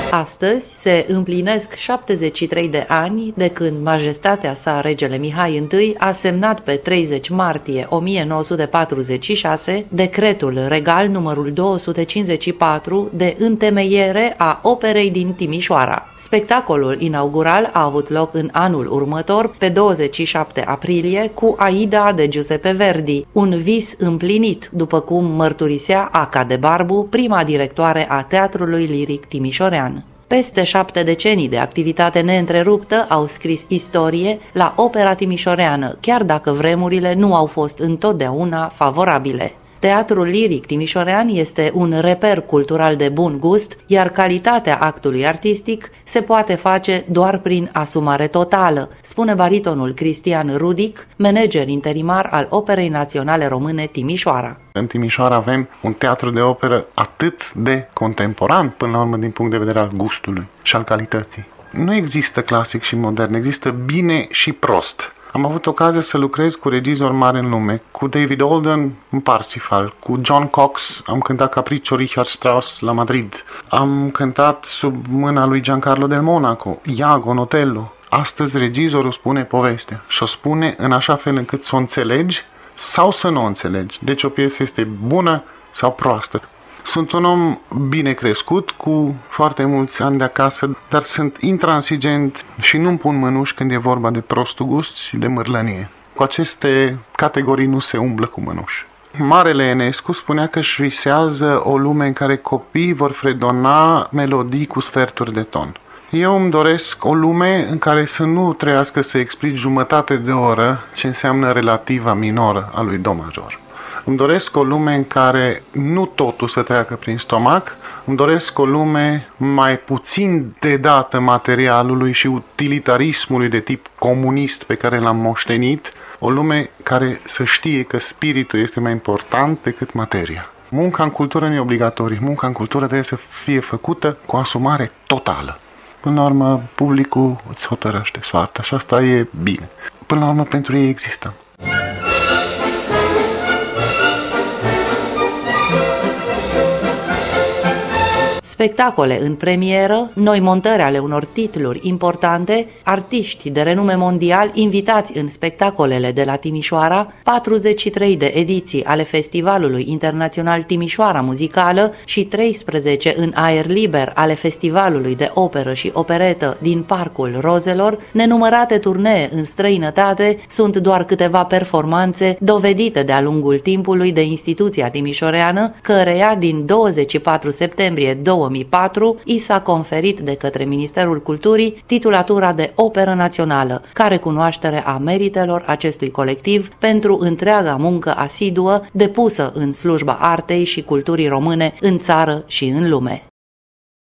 Astăzi se împlinesc 73 de ani de când majestatea sa, regele Mihai I, a semnat pe 30 martie 1946 decretul regal numărul 254 de întemeiere a operei din Timișoara. Spectacolul inaugural a avut loc în anul următor, pe 27 aprilie, cu Aida de Giuseppe Verdi, un vis împlinit, după cum mărturisea Aca de Barbu, prima directoare a Teatrului Liric Timișorean. Peste 7 decenii de activitate neîntreruptă au scris istorie la opera timișoreană, chiar dacă vremurile nu au fost întotdeauna favorabile. Teatrul Liric Timișorean este un reper cultural de bun gust, iar calitatea actului artistic se poate face doar prin asumare totală, spune baritonul Cristian Rudic, manager interimar al Operei Naționale Române Timișoara. În Timișoara avem un teatru de operă atât de contemporan, până la urmă din punct de vedere al gustului și al calității. Nu există clasic și modern, există bine și prost. Am avut ocazia să lucrez cu regizori mari în lume, cu David Holden în Parsifal, cu John Cox, am cântat Capriccio Richard Strauss la Madrid, am cântat sub mâna lui Giancarlo del Monaco, Iago în Otello. Astăzi regizorul spune povestea și o spune în așa fel încât să o înțelegi sau să nu o înțelegi. Deci o piesă este bună sau proastă. Sunt un om bine crescut, cu foarte mulți ani de acasă, dar sunt intransigent și nu-mi pun mânuși când e vorba de prostul gust și de mârlănie. Cu aceste categorii nu se umblă cu mânuși. Marele Enescu spunea că își visează o lume în care copiii vor fredona melodii cu sferturi de ton. Eu îmi doresc o lume în care să nu trăiască să explic jumătate de oră ce înseamnă relativa minoră a lui do major. Îmi doresc o lume în care nu totul să treacă prin stomac, îmi doresc o lume mai puțin dedată materialului și utilitarismului de tip comunist pe care l-am moștenit, o lume care să știe că spiritul este mai important decât materia. Munca în cultură nu e obligatorie, munca în cultură trebuie să fie făcută cu asumare totală. Până la urmă, publicul îți hotărăște soarta și asta e bine. Până la urmă, pentru ei există. Spectacole în premieră, noi montări ale unor titluri importante, artiști de renume mondial invitați în spectacolele de la Timișoara, 43 de ediții ale Festivalului Internațional Timișoara Muzicală și 13 în aer liber ale Festivalului de Operă și Operetă din Parcul Rozelor, nenumărate turnee în străinătate, sunt doar câteva performanțe dovedite de-a lungul timpului de instituția timișoreană, căreia din 24 septembrie 2004 i s-a conferit de către Ministerul Culturii titulatura de Operă Națională, ca recunoaștere a meritelor acestui colectiv pentru întreaga muncă asiduă depusă în slujba artei și culturii române în țară și în lume.